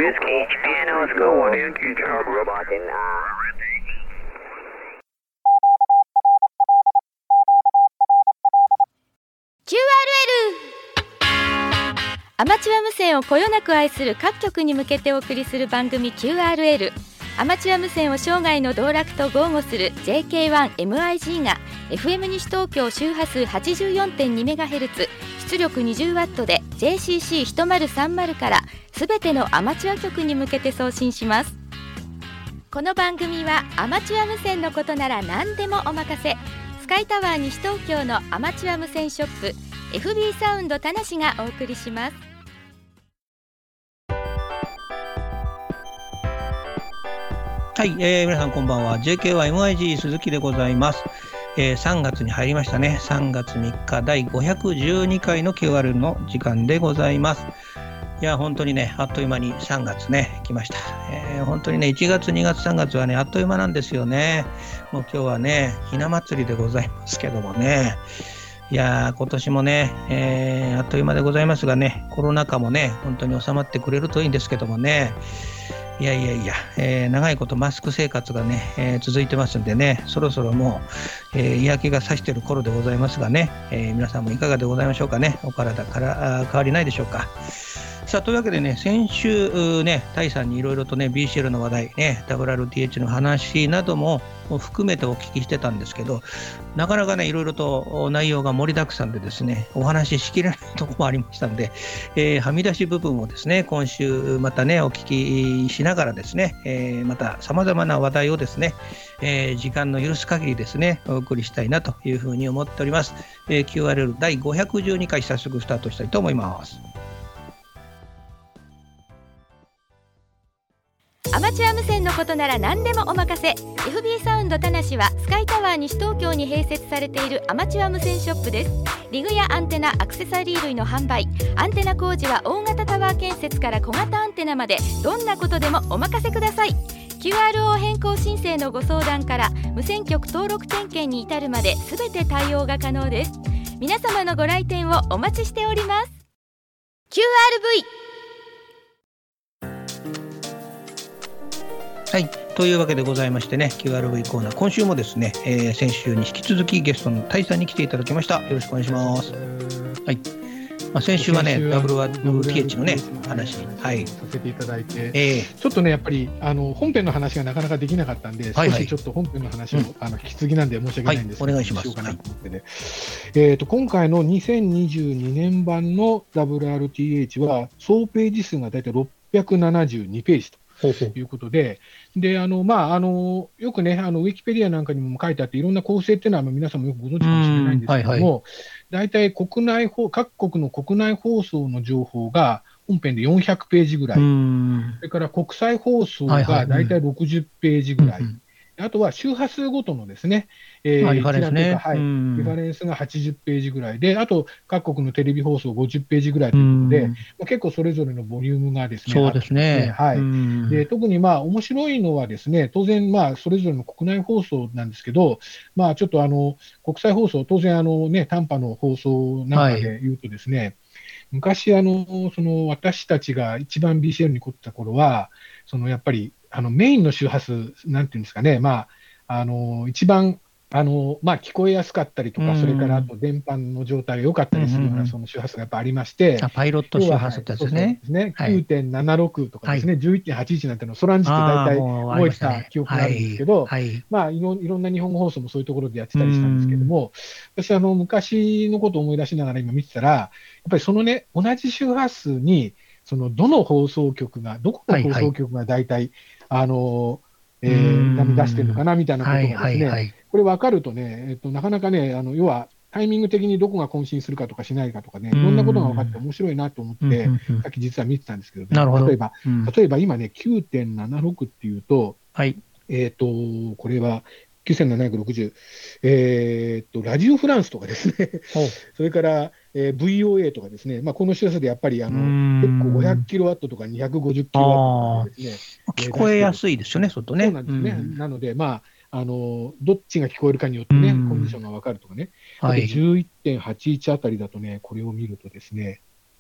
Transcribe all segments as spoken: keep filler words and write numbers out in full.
Just keep pianos going. Guitar robot in キューアールエル アマチュア無線をこよなく愛する各局に向けてお送りする番組 キューアールエル。 アマチュア無線を生涯の道楽と豪語する ジェーケーワンエムアイジー が エフエム 西東京周波数 はちじゅうよんてんにメガヘルツ 出力 にじゅうワット で ジェーシーシーひとまるさんまる からすべてのアマチュア局に向けて送信します。この番組はアマチュア無線のことなら何でもお任せ、スカイタワー西東京のアマチュア無線ショップ エフビー サウンド田無がお送りします。 はい、えー、皆さんこんばんは。 ジェーケーワンエムアイジー 鈴木でございます。えー、さんがつに入りましたね。さんがつみっかだいごひゃくじゅうにかいの キューアール の時間でございます。いや本当にね、あっという間にさんがつね来ました。えー、本当にね、いちがつにがつさんがつはねあっという間なんですよね。もう今日はねひな祭りでございますけどもね、いやー今年もね、えー、あっという間でございますがね、コロナ禍もね本当に収まってくれるといいんですけどもね、いやいやいや、えー、長いことマスク生活がね、えー、続いてますんでね、そろそろもう、えー、嫌気がさしている頃でございますがね、えー、皆さんもいかがでございましょうかね。お体から変わりないでしょうか。さあというわけでね、先週ね、タイさんにいろいろとね ビーシーエル の話題ね、 ダブリューアールティーエイチ の話なども含めてお聞きしてたんですけど、なかなかねいろいろと内容が盛りだくさんでですね、お話ししきれないところもありましたんで、えー、はみ出し部分をですね今週またねお聞きしながらですね、えー、またさまざまな話題をですね、えー、時間の許す限りですねお送りしたいなというふうに思っております。えー、キューアールエル だいごひゃくじゅうにかい早速スタートしたいと思います。 アマチュア無線のことなら何でもお任せ、 エフビー サウンド田無はスカイタワー西東京に併設されているアマチュア無線ショップです。リグやアンテナ、アクセサリー類の販売、アンテナ工事は大型タワー建設から小型アンテナまでどんなことでもお任せください。 キューアールオー 変更申請のご相談から無線局登録点検に至るまで全て対応が可能です。皆様のご来店をお待ちしております。 キューアールブイ。 はい、というわけでございましてね、 キューアールブイ コーナー、今週もですね、えー、先週に引き続きゲストのタイさんに来ていただきました。よろしくお願いします。はい、まあ、先週はね ダブリューアールティーエイチ のね話、はい、 させていただいて、 えー、 ちょっとねやっぱりあの本編の話がなかなかできなかったんで、 はいはい、 少しちょっと本編の話を、うん、あの引き継ぎなんで申し訳ないんですけど、 はい、お願いします。 しようかなと思ってね、はい、えーと今回のにせんにじゅうにねん版の ダブリューアールティーエイチ は総ページ数がだいたいろっぴゃくななじゅうにページとということで、であのまあ、あのよくね、あのウィキペディアなんかにも書いてあって、いろんな構成っていうのは皆さんもよくご存知かもしれないんですけども、大体、はいはい、国内放各国の国内放送の情報が本編でよんひゃくページぐらい、それから国際放送が大体ろくじゅっページぐらい、はいはい、うん、あとは周波数ごとのですね、えー、 リファレンスね、 はい、リファレンスがはちじゅっページぐらいで、あと各国のテレビ放送ごじゅっページぐらいということで、まあ、結構それぞれのボリュームがですね、 そうですね、 はい、で特にまあ面白いのはですね、当然まあそれぞれの国内放送なんですけど、まあ、ちょっとあの国際放送、当然あの、ね、短波の放送なんかで言うとですね、はい、昔あのその私たちが一番 ビーシーエル に凝ってた頃は、そのやっぱりあのメインの周波数なんていうんですかね、まあ、あの一番あのまあ、聞こえやすかったりとか、うん、それからあと電波の状態が良かったりするようなその周波数がやっぱありまして、 うんうん、あパイロット周波数ってやつですね、 はい、きゅうてんななろく とかですね、はい、じゅういってんはちいち なんてのをそらんじて大体覚えてた記憶があるんですけど、はいはい、まあ、いろいろんな日本語放送もそういうところでやってたりしたんですけども、うん、私あの昔のことを思い出しながら今見てたら、やっぱりそのね、同じ周波数にそのどの放送局が、どこの放送局が大体、はいはい、あのえー、波出してるのかなみたいなことがですね、はいはいはい、これ分かるとね、えっと、なかなかね、あの要はタイミング的にどこが渾身するかとかしないかとかね、いろんなことが分かって面白いなと思って、さっき実は見てたんですけどね、ど例えば、うん、例えば今ね、きゅうてんななろく っていうと、はい、えっと、これはきゅうせんななひゃくろくじゅう、えー、っと、ラジオフランスとかですね、それから、えー、ブイオーエー とかですね、まあ、この周波数でやっぱりあの結構ごひゃくキロワットとかにひゃくごじゅっキロワットとかですね、 聞こえやすいですよね、外ね。 そうなんですね。なので、まあ、あのどっちが聞こえるかによってね、コンディションが分かるとかね、はい、あと じゅういってんはちいち あたりだとね、これを見るとですね、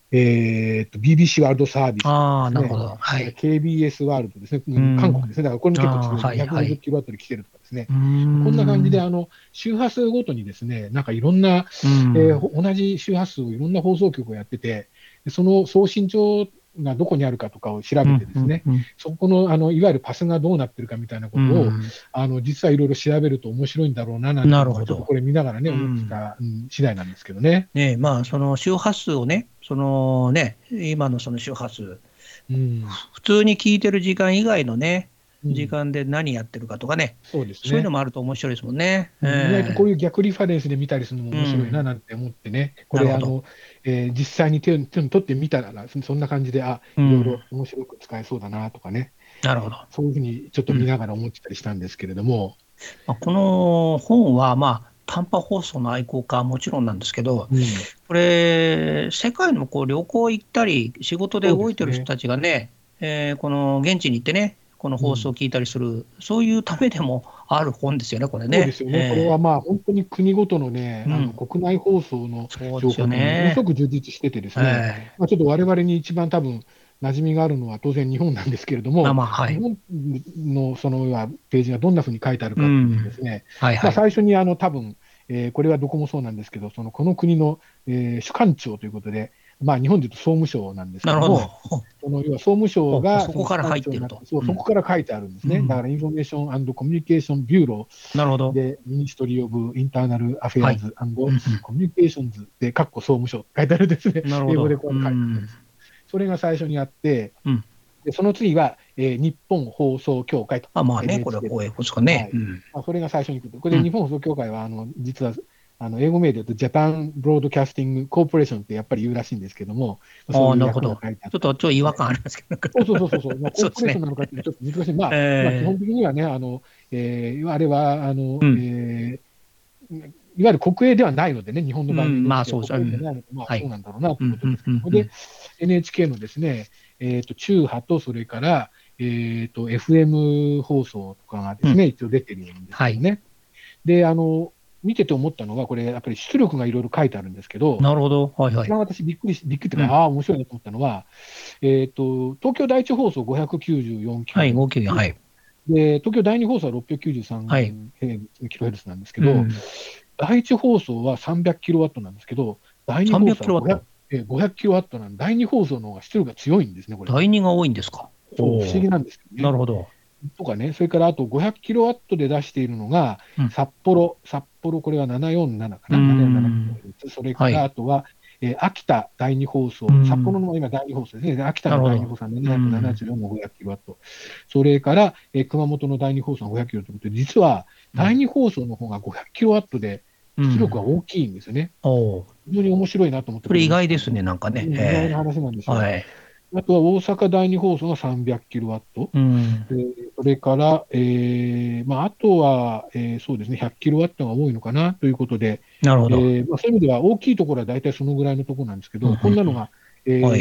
えー、と ビービーシー ワールドサービス、ね、 ああ、なるほど。はい。 ケービーエス ワールドですね、韓国ですね。だからこれも結構強い、ひゃくごじゅっキロワットで来てるとかですね。こんな感じで、あの、周波数ごとにですね、なんかいろんな、えー、同じ周波数をいろんな放送局をやってて、その送信帳がどこにあるかとかを調べてですね、うんうんうん、そこの、あの、いわゆるパスがどうなってるかみたいなことを、うん、あの、実はいろいろ調べると面白いんだろうな、なんて、ちょっとこれ見ながらね、思ってた、うん、次第なんですけどね。 ね、まあ、その周波数をね、そのね、今のその周波数、うん、普通に聞いてる時間以外のね、時間で何やってるかとかね、うん、そうですね、そういうのもあると面白いですもんね。 意外とこういう逆リファレンスで見たりするのも面白いななんて思ってね、うん、これあの、えー、実際に手に取ってみたら、そんな感じで、あ、いろいろ面白く使えそうだなとかね、 うん、なるほど、 そういうふうにちょっと見ながら思ってたりしたんですけれども。 うん、この本は、まあ、短波放送の愛好家はもちろんなんですけど、うん、これ、世界のこう旅行行ったり、仕事で動いてる人たちがね、えー、この現地に行ってね、この放送を聞いたりする、うん、そういうためでもある本ですよね、これね。 そうですよね、えー、これはまあ本当に国ごとのね、うん、あの国内放送の情報がものすごく充実しててですね、えーまあ、ちょっと我々に一番多分馴染みがあるのは当然日本なんですけれども、まあはい、日本のそのページがどんなふうに書いてあるかというとですね、うんはいはい、まあ、最初にあの多分、えー、これはどこもそうなんですけど、そのこの国の、えー、主管庁ということで、まあ、日本でいうと総務省なんですけども、その要は総務省がそこから入っていると、 そう、そこから書いてあるんですね。うん、だからインフォメーション&コミュニケーションビューローで、ミニストリー・オブ・インターナル・アフェアーズ&コミュニケーションズで、かっこ総務省書いてあるんですね。英語でこう書いてあるんです。それが最初にあって、うん、でその次は、えー、日本放送協会と。 あ、まあね、これは英語ですかね。はいうん、まあ、それが最初に来る。これで日本放送協会は、あの実は、あの英語名で言うと、ジャパンブロードキャスティングコーポレーションってやっぱり言うらしいんですけども、 そういう訳が書いてあって、ちょっとちょっと違和感ありますけど、 そうそうそうそう、まあ、コーポレーションなのかってちょっと難しい、まあ、えーまあ、基本的にはね、あのえー、あれはあの、うんえー、いわゆる国営ではないのでね、日本の番組ですけど、 うん、まあそうですね、まあ、そうなんだろうなということですけど、で、エヌエイチケー のですね、えー、と中波と、それから、えー、と エフエム 放送とかがですね、うん、一応出てるんですよね。はい、であの見てて思ったのが、これ、やっぱり出力がいろいろ書いてあるんですけど、 なるほど、はいはい、 一番私、びっくりし、びっくりというか、うん、ああ、面白いなと思ったのは、えーと、東京第一放送ごひゃくきゅうじゅうよんキロヘルツ、はい、ごひゃくきゅうじゅうよん、はい、で東京第二放送はろっぴゃくきゅうじゅうさんキロヘルツなんですけど、はいうん、第一放送はさんびゃくキロワットなんですけど、第二放送はごひゃく、ごひゃくキロワットなんで、第二放送の方が出力が強いんですね、これ。 第二が多いんですか。 そう不思議なんですけどね。 なるほど。 とかね、それからあとごひゃくキロワットで出しているのが、うん、札幌、札幌、これはななひゃくよんじゅうななかな、ななひゃくよんじゅうななキロヘルツ、それからあとは、はいえー、秋田第二放送、札幌の今第二放送ですね、秋田の第二放送はななひゃくななじゅうよんのごひゃくキロワット、それから、えー、熊本の第二放送のごひゃくキロということで、実は第二放送の方がごひゃくキロワットで出力が大きいんですよね。うん、非常に面白いなと思って。 これ意外ですね、なんかね。 意外な話なんですよ。はいあとは大阪第二放送がさんびゃくキロワット、うん、えー、それから、えーまあ、あとは、えー、そうですね、ひゃくキロワットが多いのかなということで、 なるほどえーまあ、そういう意味では大きいところは大体そのぐらいのところなんですけど、うん、こんなのが、えーはい、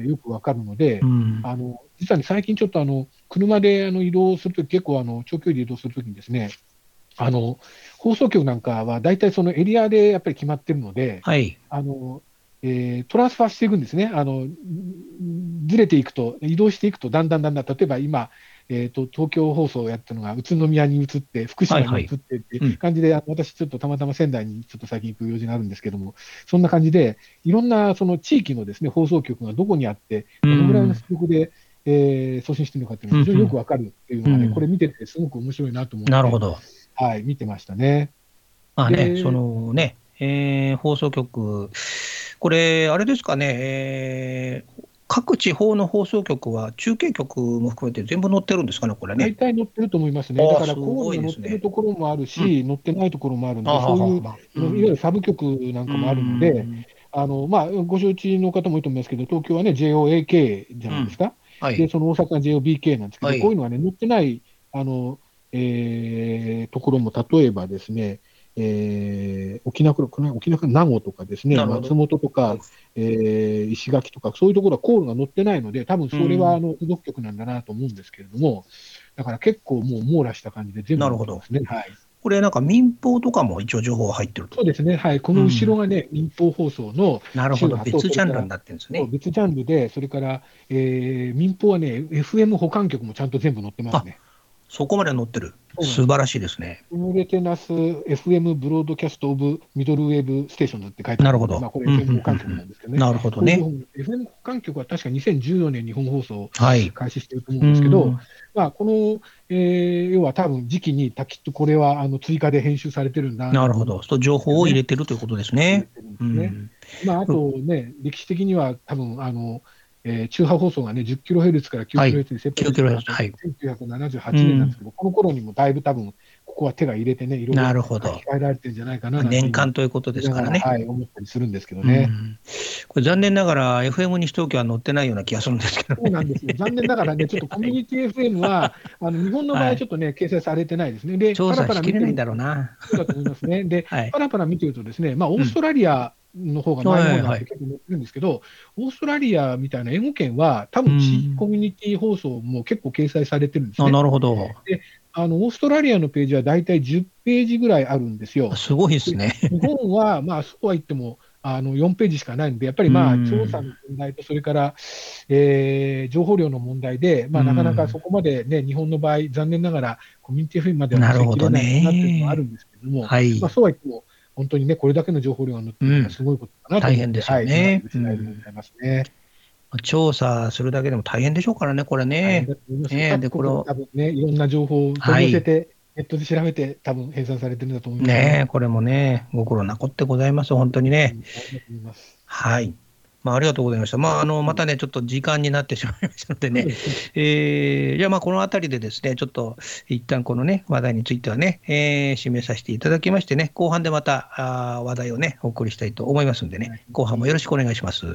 よくわかるので、うん、あの実は、ね、最近ちょっとあの車であの移動するとき、結構あの長距離で移動するときにですね、あの放送局なんかは大体そのエリアでやっぱり決まってるので、はい、あのえー、トランスファーしていくんですね。あのずれていくと、移動していくと、だんだんだんだん、例えば今、えーと、東京放送をやったのが宇都宮に移って、福島に移ってっていう感じで、はいはいうん、私、ちょっとたまたま仙台にちょっと最近行く用事があるんですけども、そんな感じで、いろんなその地域のですね放送局がどこにあって、どのぐらいの出力で、えー、送信しているのかっていうのが非常によくわかるっていうのがね、うん、これ見ててすごく面白いなと思って、 なるほど、 はい、見てましたね。 まあね、そのね、えー、放送局、これ、あれですかね、えー、各地方の放送局は中継局も含めて全部載ってるんですかね、これね。 大体載ってると思いますね。だから、コールが載ってるところもあるし、うん、載ってないところもあるので、そういう、まあ、いわゆるサブ局なんかもあるので、うん、あのまあ、ご承知の方も多いと思いますけど、東京はね、ジェイオーエーケー じゃないですか。うんはい、で、その大阪は ジェイオービーケー なんですけど、はい、こういうのはね、載ってないあの、えー、ところも、例えばですね、えー、沖縄から、沖縄から名護とかですね、松本とか、えー、石垣とか、そういうところはコールが載ってないので、多分それはあの付属局なんだなと思うんですけれども、だから結構もう網羅した感じで全部載ってますね。はい、 これなんか民放とかも一応情報が入ってると。 そうですね、はい、この後ろがね、うん、民放放送のなるほど、別ジャンルになってるんですね。 別ジャンルで、それから、えー、民放はね、エフエム 補完局もちゃんと全部載ってますね。 そこまで載ってる。素晴らしいですね。 シミュレテナス エフエム ブロードキャストオブミドルウェーブステーションって書いてある。 なるほど。 まあ、これ エフエム 補完局なんですけどね。 なるほどね。 エフエム 補完局は確かにせんじゅうよねんに本放送を開始していると思うんですけど、はい、まあ、この、えー、要は多分時期にたきっとこれはあの追加で編集されてるんだなるほど。そう情報を入れてるということですね。 まあ、あとね、歴史的には多分あの、えー、中波放送がね、じゅっキロヘルツ から きゅうキロヘルツ に設定されたせんきゅうひゃくななじゅうはちねんなんですけど、うん、この頃にもだいぶ多分、ここは手が入れてね、いろいろ書き換えられてるんじゃないかななんて年間ということですからね。 はい、思ったりするんですけどね。 うん、これ残念ながら エフエム 西東京は載ってないような気がするんですけど、ね、 そうなんですよ。残念ながらね、ちょっとコミュニティ エフエム は、あの日本の場合ちょっとね、はい、掲載されてないですね。で、 調査しきれないんだろうな。 そうだと思いますね。で、はい、パラパラ見てるとですね、まあ、オーストラリア、うんの方が前の方なんで結構載ってるんですけど、はいはい、オーストラリアみたいな英語圏は、多分地域コミュニティ放送も結構掲載されてるんですね。 あ、なるほど。 で、あのオーストラリアのページはだいたいじゅっページぐらいあるんですよ。 すごいですね。 日本は、まあ、そうは言ってもあのよんページしかないんで、やっぱりまあ調査の問題と、それから、えー、情報量の問題で、まあ、なかなかそこまで、ね、日本の場合、残念ながらコミュニティ エフエム までは載せきれないなっていうのがあるんですけれども、はい、まあ、そうは言っても、本当にね、これだけの情報量が載ってるのはすごいことかなと思って、 うん、大変ですよね。 はい、 調査するだけでも大変でしょうからね、これね。 ねでこれ多分ね、いろんな情報を取り寄せて、はい、ネットで調べて、多分編纂されてるんだと思います、 ね。ねこれもね、ご苦労なこってございます、本当にね。はい。まあ、ありがとうございました。まあ、あの、またね、ちょっと時間になってしまいましたのでね。えー、じゃあ、まあ、このあたりでですね、ちょっと、一旦このね、話題についてはね、えー、締めさせていただきましてね、後半でまた、あ話題をね、お送りしたいと思いますんでね、後半もよろしくお願いします。はい、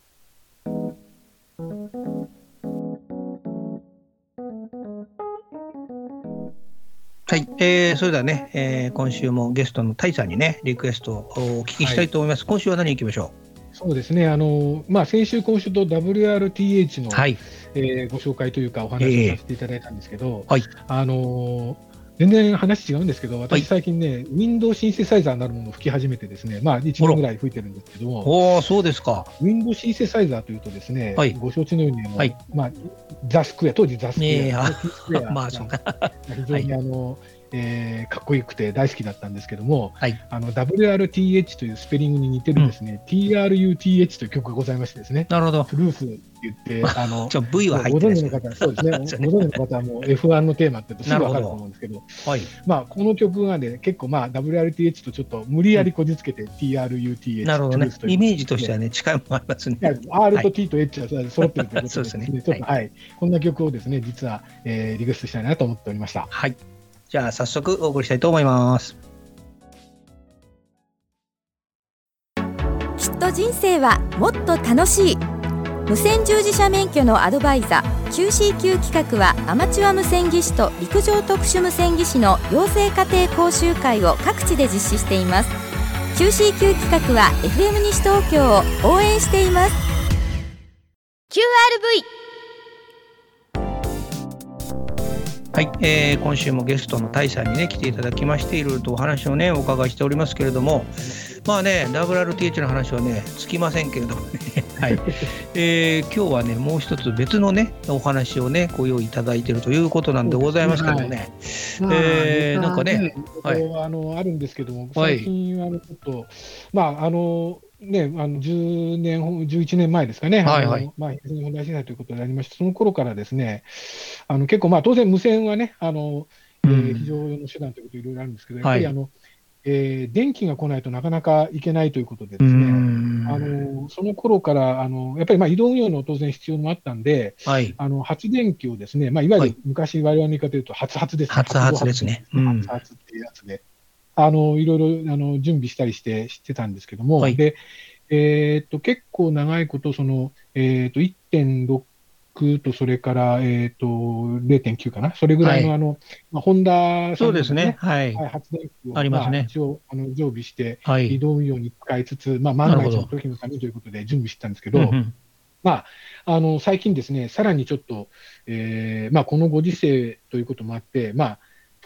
はい、えー、それではね、えー、今週もゲストのタイさんにね、リクエストをお聞きしたいと思います。はい、今週は何行きましょう。 そうですね、あのまあ、先週、今週と ダブリューアールティーエイチ の、はいえー、ご紹介というか、お話をさせていただいたんですけど、えーはい、あの全然話違うんですけど、私、最近ね、はい、Windows シンセサイザーなるものを吹き始めてですね、まあ、いちねんぐらい吹いてるんですけども、 おそうですか。 Windows シンセサイザーというとですね、はい、ご承知のように、はいまあ、ザ・スクエア、当時ザ・スクエア、まあ、非常にあの、はいえー、かっこよくて大好きだったんですけども、はい、あの ダブリューアールティーエイチ というスペリングに似てるですね、うん、ティーアールユーティーエイチ という曲がございましてですね、 なるほど。 トゥルースって言って、あのちょ V は入ってるんですご存知の方、そうですね、ご存知の方はもう エフワン のテーマって言うとすぐ分かると思うんですけど、どはい、まあ、この曲がね、結構、まあ、ダブリューアールティーエイチ とちょっと無理やりこじつけて、うん、ティーアールユーティーエイチ、 なるほどね、イメージとしてはね、近いものありますね。 R と T と H は揃ってるということでですね、ちょっと、はい、こんな曲をですね、実は、えー、リクエストしたいなと思っておりました。 はい。じゃあ早速お送りしたいと思います。 きっと人生はもっと楽しい。無線従事者免許のアドバイザー キューシーキュー 企画は、アマチュア無線技師と陸上特殊無線技師の養成家庭講習会を各地で実施しています。 キューシーキュー 企画は エフエム 西東京を応援しています。 キューアールブイはい、えー、今週もゲストのタイさんにね来ていただきまして、いろいろとお話をねお伺いしておりますけれども、まあね ダブリューアールティーエイチ の話はねつきませんけれどもねはい、えー、今日はねもう一つ別のねお話をねご用意いただいているということなんでございますけどもね、はいえー、なんかね、 はい、あのあるんですけども、最近はちょっと、はい、まああのね、あのじゅうねん、じゅういちねんまえですかね、はいはい、まあ、東日本大震災ということになりまして、その頃からですね、あの結構、まあ、当然、無線はね、あのえー、非常用の手段ということいろいろあるんですけど、やっぱりあの、はいえー、電気が来ないとなかなかいけないということでですね、あのその頃からあのやっぱりまあ移動運用の当然必要もあったんで、はい、あの発電機をですね、まあ、いわゆる昔、我々の言い方で言うと、発発ですね、 発発ですね。 発発っていうやつで、あのいろいろあの準備したりして知ってたんですけども、はい、でえー、と結構長いこと、そのえー、と いってんろく と、それから、えー、と れいてんきゅう かな、それぐらいの、はいあのまあ、ホンダさんの、ね、そうですね、はい、発電機をありますね、まあ、一応あの常備して、はい、移動運用に使いつつ、まあ、万が一の時のためということで準備してたんですけど、うんうんまあ、あの最近ですね、さらにちょっと、えーまあ、このご時世ということもあって、まあ、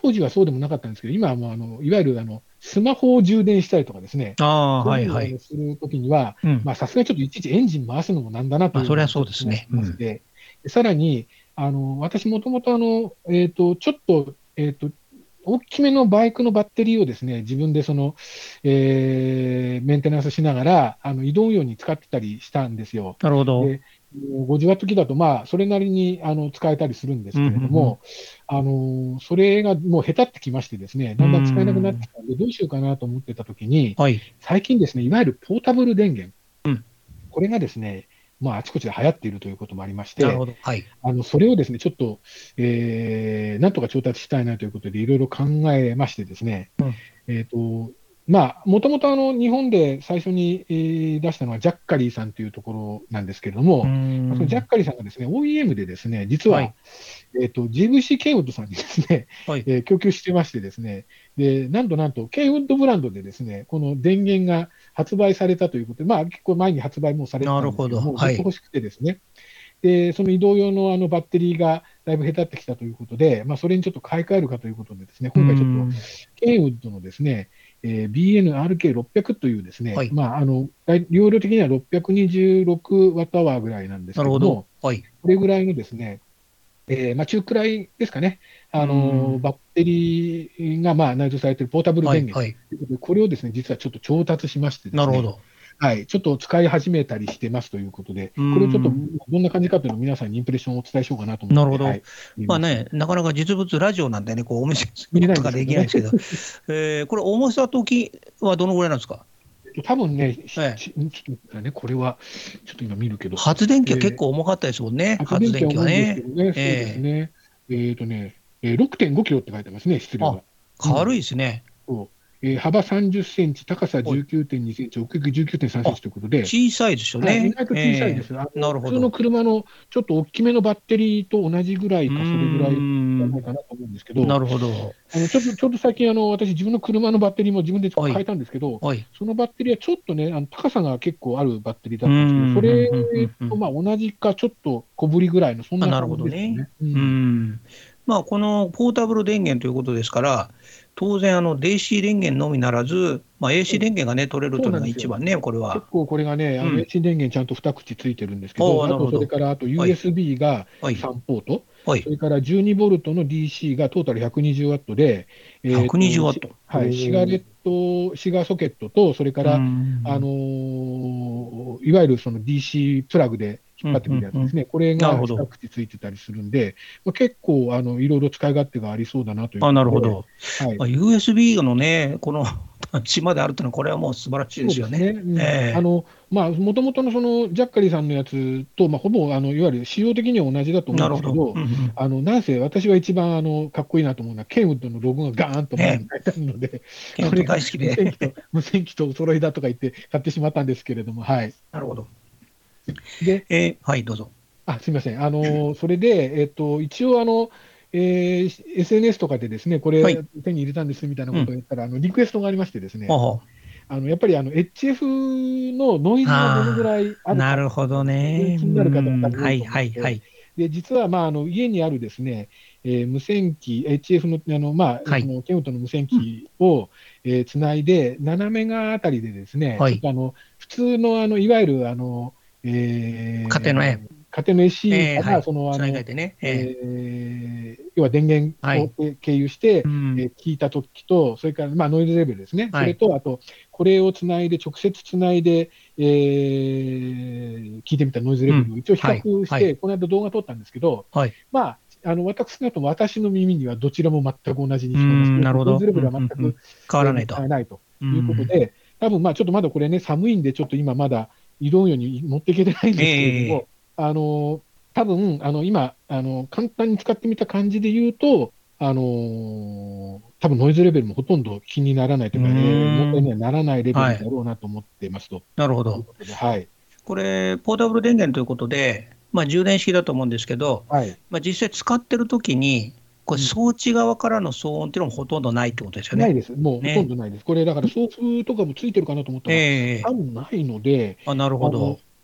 当時はそうでもなかったんですけど、今はもうあのいわゆるあのスマホを充電したりとかですね、 ああ、 そうはいいうはい。 のをするときには、 うん。 まあさすがにちょっといちいちエンジン回すのもなんだなとまあ、それはいうのがそうですね。 気がしまして、でさらに、あの私もともとあの、えっと、ちょっと、えっと、大きめのバイクのバッテリーをですね、自分でその、えーメンテナンスしながら、あの移動用に使ってたりしたんですよ。 なるほど。 で、ごじゅうワット機だと、まあ、それなりにあの使えたりするんですけれども、あのそれがもう下手ってきましてですね、だんだん使えなくなってきたので、どうしようかなと思ってたときに、 はい。 最近ですね、いわゆるポータブル電源、 うんこれがですね、まあ、あちこちで流行っているということもありまして、 なるほど。はい。 あのそれをですね、ちょっと、えーなんとか調達したいなということで、いろいろ考えましてですね、 うんえっと、まあ、もともとあの日本で最初に、えー出したのはジャッカリーさんというところなんですけれども、 うーんそのジャッカリーさんがですね、オーイーエム でですね、実は、 はいえっと、ジェーブイシー ケンウッドさんにですね、 はい。 えー供給してましてですね、で、なんとなんと、ケンウッドブランドでですね、この電源が発売されたということで、まあ、結構前に発売もされてたんですけども、 なるほどはいずっと欲しくてですね、で、その移動用のあのバッテリーがだいぶ下手ってきたということで、まあ、それにちょっと買い替えるかということでですね、今回ちょっと、ケンウッドのですね、えー ビーエヌアールケーろっぴゃく というですね、 はいまあ、あの、大容量的にはろっぴゃくにじゅうろくワットアワーぐらいなんですなるほどけども、。 はい。 これぐらいのですね、えーまあ、中くらいですかね、あのうんバッテリーがまあ内蔵されているポータブル電源はいはい。 ということで、これをですね、実はちょっと調達しましてですね、 なるほど。 はい、ちょっと使い始めたりしてますということで、こうんれをちょっとどんな感じかというのを皆さんにインプレッションをお伝えしようかなと思って、 なるほどはい、 まあね、なかなか実物ラジオなんでね、こうお見せす見れないることがんですけどねできないですけど、えーこれ、重さときはどのぐらいなんですか？ 多分ね、しええしちょっと待ってね、これはちょっと今見るけど、 発電機は結構重かったですもんね、 発電機は重いんですねけ。どね、そうですね、えっ、とね、えーろくてんごキロって書いてますね、質量あが。 軽いですね。 そうえー幅さんじゅっセンチ、高さじゅうきゅうてんにセンチ、奥行きじゅうきゅうてんさんセンチということで、 小さいですよはい、意ね。 外と小さいです、 えあーなるほど。 の普通の車のちょっと大きめのバッテリーと同じぐらいか、 うーそれぐらいじゃんないかなと思うんですけど、 なるほど。 あのちょっとちょっと最近あの、私、自分の車のバッテリーも自分ではい変えたんですけど、 はい。 そのバッテリーはちょっとね、あの高さが結構あるバッテリーだうったんですけど、それーんとまあ同じか、ちょっと小ぶりぐらいの、そんあななるほど感じですよねね。。 ううんんまあ、このポータブル電源ということですから、当然、あの ディーシー 電源のみならず、まあ、エーシー 電源が、ね、取れるというのが一番ね、これは。 結構これがね、あのうんエーシー 電源ちゃんとに口ついてるんですけあど、ああなるほどとそれからあと ユーエスビー がはいさんポート、 はいそれからじゅうにボルトの ディーシー がトータルひゃくにじゅうワットで、えーとひゃくにじゅうワットはい、 おーシガレット、シガーソケットと、それから、 うんあのーいわゆるその ディーシー プラグで引っ張ってくるやつですね、これがなるほどに口ついてたりするんで、まあ、結構あのいろいろ使い勝手がありそうだなということで。 あなるほど。 はいまあ、ユーエスビー のね、この島であるというのは、これはもう素晴らしいですよね。 そうですね。うんええあの、まあ、もともとのそのジャッカリーさんのやつと、まあ、ほぼ、あの、いわゆる仕様的には同じだと思なるほど。 うんですけど、 うんうんあの、なんせ私が一番、あの、かっこいいなと思うのは、ケンウッドのロゴがガーンと前に書いてあるので、 ケンウッド大好きで無線機と、無線機とお揃いだとか言って買ってしまったんですけれども、はい。 なるほど。 で、 えーはい、どうぞ。 あ、すみません。あの、それで、えっと、一応、あの、えー エスエヌエス とかでですね、これ、 はい手に入れたんですみたいなことを言ったら、あのリクエストがありましてですね、 ほうほあのやっぱりあの エイチエフ のノイズがどのぐらいあるか、 うなるほどね。 気になる方が多分多いと思うのではいはいはい。 で実はまああの家にあるですね、えー無線機、エイチエフ のあの、まあはいそのケンウッドの無線機を、えーつないで、ななメガあたりでですね、 はいちょっとあの普通のあのいわゆるあの、えー家庭のね家庭の エーシー から、 えーはい。 そのあのつなげてね。ええー要は電源はいを経由して、 ーうんえー聞いたときと、それから、まあ、ノイズレベルですね、 はいそれと、あと、これをつないで、直接つないで、えー聞いてみたノイズレベルを一応比較して、 うんはいはいこの間動画撮ったんですけど、 はい。 まあ、あの私のと私の耳にはどちらも全く同じに聞こえます。 うんなるほどノイズレベルは全く、 うんうんうん変わらないとえー変わらないということで、多分まあちょっとまだこれね、寒いんで、ちょっと今まだ移動ように持っていけてないんですけれども、あの多分あの今あの、簡単に使ってみた感じで言うと、あの多分ノイズレベルもほとんど気にならないというか、 うんえー問題にはならないレベルだろうなと思っていますと。 なるほど。 ということではい。 これ、ポータブル電源ということで、まあ、充電式だと思うんですけど、 はい。 まあ、実際使ってるときに、これ装置側からの騒音っていうのもほとんどないってことですよね。 ないです。もうほねとんどないです。これだから送風とかもついてるかなと思ったら、 ええ多分ないので、 あなるほど。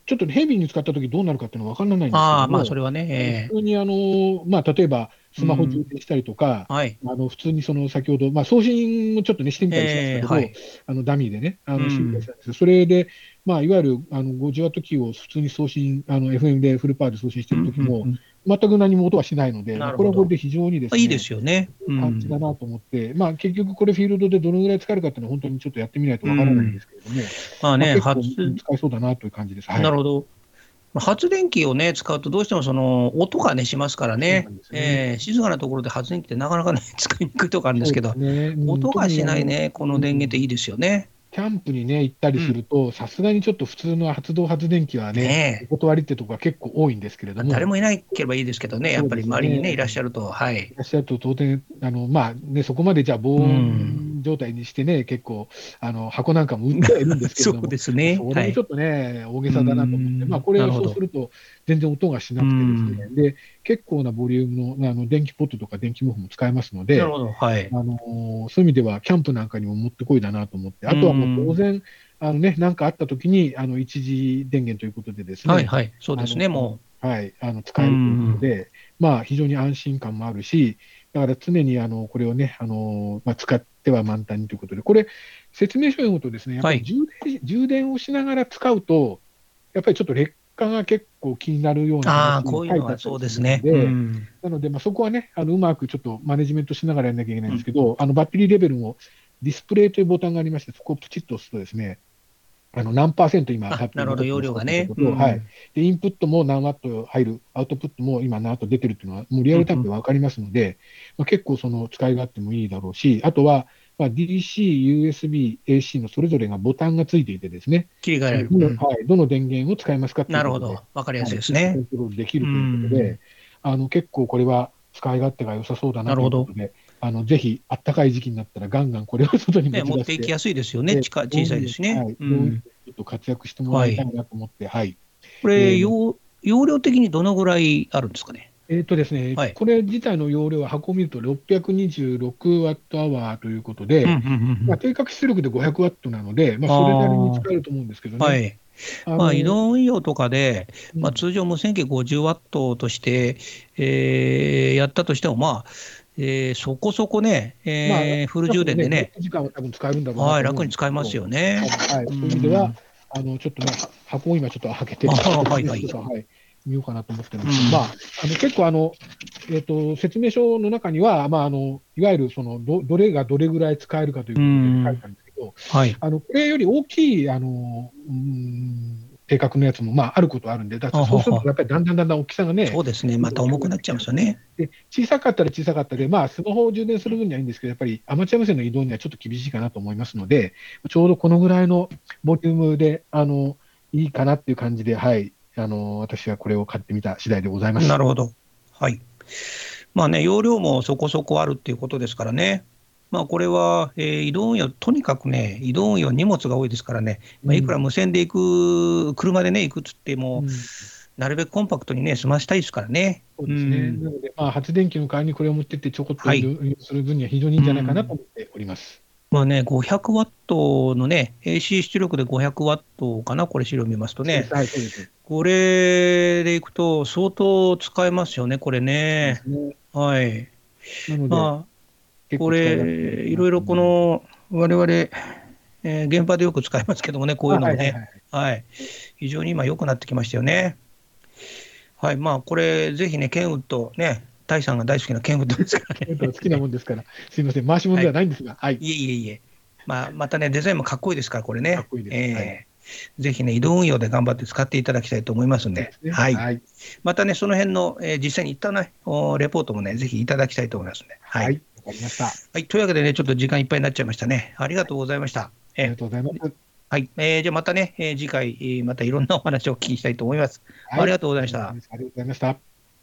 ちょっとヘビーに使ったときどうなるかっていうのは分からないんですけども、 ああ、まあそれはね、え普通にあの、まあ、例えばスマホ充電したりとか、 ーはい、 あの普通にその先ほど、まあ、送信もちょっとね、してみたりしたんですけど、 えーはい、 あのダミーでね、あうんのしてみたりしたんですけど、それで、まあ、いわゆるあのごじゅうワットキーを普通に送信、あの エフエム でフルパワーで送信しているときも、 うんうんうん全く何も音はしないので、まあ、 なるほどこれはこれで非常にですね、 いいですよね。ういい感じだんなと思って、まあ、結局これフィールドでどのぐらい使えるかっていうのは本当にちょっとやってみないとわからないんですけれども、 まあね、 まあ、結発構使えそうだなという感じです。はい、 なるほど。発電機をね、使うとどうしてもその音がね、しますからね、 そうなんですねえー静かなところで発電機ってなかなかね、使いにくいとこあるんですけど、 そうですね、うん音がしないね、こ特にあのの電源っていいですよね。 キャンプにね、行ったりすると、さすがにちょっと普通の発動発電機はね、 ねお断りってとこが結構多いんですけれえ、 ども、 誰もいなければいいですけどね、やっぱり周りにね、いらっしゃると、はい。 いらっしゃると当然、あのまあね、そこまでじゃあ防音状態にしてね、結構あの箱なんかも売ってはいるんですけれどそうも、 ですね。はい。 それもちょっとね、大げさだなと思って、まあ、これをなるほど。 そうすると、全然音がしなくてですね、で結構なボリュームのあの電気ポットとか電気毛布も使えますので、 なるほど。はい。 あのそういう意味では、キャンプなんかにももってこいだなと思って、あとはもう当然、あのね、なんかあったときに、あの一時電源ということでですね、 はいはい。そうですね、もう、はい、あの使えるということで、まあ、非常に安心感もあるし、だから常にあのこれをね、あのまあ、使っては満タンにということで、これ、説明書を読むとですね、やっぱり充電、はい、充電をしながら使うと、やっぱりちょっと劣化が結構気になるような話が書いてあったりするので、なので、まあ、そこはね、あのうまくちょっとマネジメントしながらやらなきゃいけないんですけど、うん、あのバッテリーレベルもディスプレイというボタンがありまして、そこをプチッと押すとですね、あの何パーセント今、 なるほど、容量がね、 うんはい、で。インプットも何ワット入る、アウトプットも今何ワット出てるっていうのは、もうリアルタイムで分かりますので、うんうんまあ、結構その使い勝手もいいだろうし、あとは、まあ、ディーシー、ユーエスビー、エーシー のそれぞれがボタンがついていてですね、 切り替えられる、 うんはい、どの電源を使いますかっていうことで、 なるほど、分かりやすいですね。 コントロールできるということで、あの結構これは使い勝手が良さそうだなということで、あのぜひ、あったかい時期になったら、ガンガンこれを外に持ち出して、 ね、持っていきやすいですよね、小さいですしね。 はいうん、ちょっと活躍してもらいたいなと思って、はい、 これ、えー、容量的にどのぐらいあるんですかね。 えーとですねはい、これ自体の容量は箱を見るとろっぴゃくにじゅうろくワットアワーということで、まあ、定格出力でごひゃくワットなので、まあ、それなりに使えると思うんですけどね。はいあまあ、移動運用とかで、まあ、通常無線機ごじゅうワットとして、えー、やったとしても、まあえー、そこそこね、えーまあ、フル充電でね、 時間は多分使えるんだろうなと思はい、楽に使えますよね。 はい、そういう意味では、あのちょっとね、箱を今ちょっと開けて、はいはい、見ようかなと思ってるんですけど、まあ、あの結構あの、えーと、説明書の中には、まあ、あのいわゆるその ど, どれがどれぐらい使えるかということで書いてあるんですけど、はい、あのこれより大きいあのうん定格のやつもまああることあるんで、だからそうするとやっぱりだんだんだんだん大きさがね、 そうですね、また重くなっちゃいますよね。 で小さかったら小さかったで、まあ、スマホを充電する分にはいいんですけど、やっぱりアマチュア無線の移動にはちょっと厳しいかなと思いますので、ちょうどこのぐらいのボリュームであのいいかなっていう感じで、はい、あの私はこれを買ってみた次第でございます。 なるほど。はい。まあね、容量もそこそこあるっていうことですからね。まあ、これは、えー、移動運用、とにかくね、移動運用、荷物が多いですからね、まあ、いくら無線で行く、車でね、行くっつっても、うん、なるべくコンパクトにね、済ましたいですからね。 そうですね。うん、なので、まあ、発電機の代わりにこれを持ってって、ちょこっと運用する分には非常にいいんじゃないかなと思っております。 うん、まあね、ごひゃくワットのね、エーシー 出力でごひゃくワットかな、これ、資料見ますとね。 はい、そうです。 これでいくと、相当使えますよね、これね。ねはい。 なので、 まあ、これ、いろいろこの、我々、えー、現場でよく使いますけどもね、こういうのもね、はい、非常に今、良くなってきましたよね。はい、まあ、これ、ぜひね、ケンウッド、ね、タイさんが大好きなケンウッドですからね。 好きなもんですから、すみません、回し物ではないんですが、はい。 はい、いえいえいえ、まあ、またね、デザインもかっこいいですから、これね。 かっこいいです。 えーはいぜひね、移動運用で頑張って使っていただきたいと思いますので、でね、はい、はい。またね、その辺の、えー、実際に行ったね、レポートもね、ぜひいただきたいと思いますので。 はい。わ、はい、かりました。 はい。というわけでね、ちょっと時間いっぱいになっちゃいましたね。ありがとうございました。 えー、ありがとうございます。 はい。えー、じゃあまたね、えー、次回、えー、またいろんなお話をお聞きしたいと思います。はい、ありがとうございました。 ありがとうございました。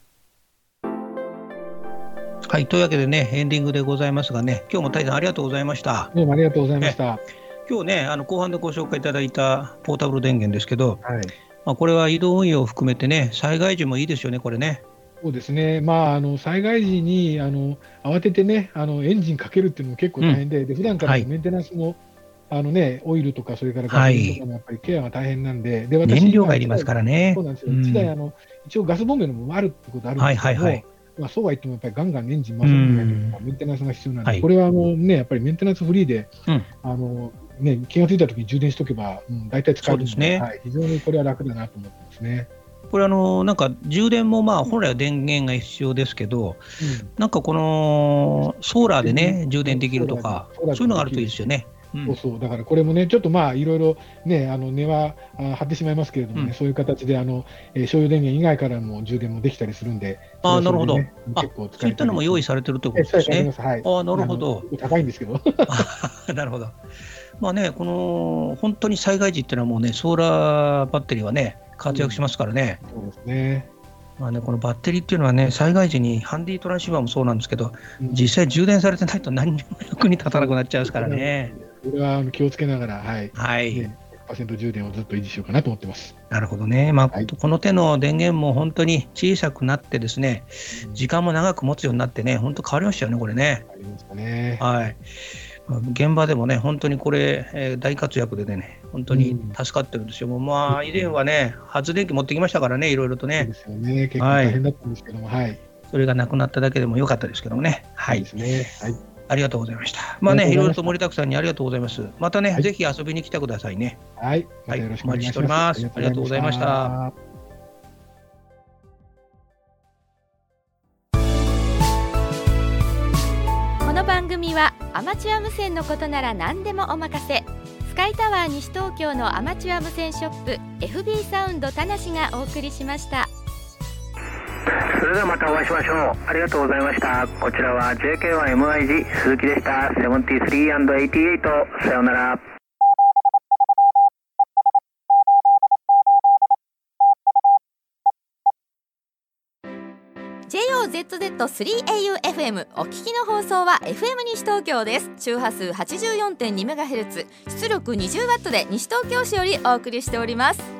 はい。というわけでね、エンディングでございますがね、今日も大変ありがとうございました。 どうもありがとうございました。 今日ね、あの後半でご紹介いただいたポータブル電源ですけど、はい、まあ、これは移動運用を含めてね、災害時もいいですよね、これね。 そうですね、まあ、あの災害時にあの慌ててね、あのエンジンかけるっていうのも結構大変で、うん、で普段からのメンテナンスも、はい、 あのね、オイルとかそれからガソリンとかもやっぱりケアが大変なんで、はい、で私燃料がいりますからね。 そうなんですよ。一台、うん、あの一応ガスボンベのもあるってことあるんですけども、はいはいはい、まあ、そうは言ってもやっぱりガンガンエンジン回さなきゃいけないとかメンテナンスが必要なんで、はい、これはあの、ね、やっぱりメンテナンスフリーで、うん、あのね、気がついたときに充電しておけば、うん、大体使えるので、そうですね、はい、非常にこれは楽だなと思ってますね。 これあのなんか充電もまあ本来は電源が必要ですけど、うん、なんかこのソーラーでね、充電できるとか、そういうのがあるといいですよね。 うん、そうそう、だからこれもね、ちょっとまあいろいろね、あの値は張ってしまいますけれどもね、うん、そういう形であの、えー、商用電源以外からの充電もできたりするんで、 あ、なるほど、結構使えたり、そういったのも用意されてるということですね。 はい、 あ、なるほど。 高いんですけど。 なるほど。まあね、この本当に災害時っていうのはもうね、ソーラーバッテリーはね、活躍しますからね。 うん、そうですね。 まあね、このバッテリーっていうのはね、災害時にハンディトランシーバーもそうなんですけど、うん、実際充電されてないと何にも役に立たなくなっちゃいますからね。 これは気をつけながら、はい。 はい。 ね、ひゃくパーセント 充電をずっと維持しようかなと思ってます。 なるほどね。まあ、はい、この手の電源も本当に小さくなってですね、うん、時間も長く持つようになってね、本当変わりましたよね、これね。 変わりましたね。 はい。現場でもね、本当にこれ、えー、大活躍でね、本当に助かってるんですよ。うん、まあ、以前はね、発電機持ってきましたからね、いろいろとね。 そうですよね。結構大変だったんですけども、はい。はい、 それがなくなっただけでも良かったですけどもね。はい。 そうですね。はい。 ありがとうございました。まあね、いろいろと盛りだくさんにありがとうございます。またね、はい、ぜひ遊びに来てくださいね。 はい。またよろしくお願いします。 お待ちしております。ありがとうございました。 この番組はアマチュア無線のことなら何でもお任せ。スカイタワー西東京のアマチュア無線ショップ エフビー サウンド田無がお送りしました。 それではまたお会いしましょう。ありがとうございました。こちらは ジェイケーワイエムアイジー 鈴木でした。ななじゅうさんアンドはちじゅうはち。さようなら。 ジェイオーゼットゼットスリーエーユーエフエム お聞きの放送は エフエム 西東京です。周波数 はちじゅうよんてんにメガヘルツ、出力 にじゅうワット で西東京市よりお送りしております。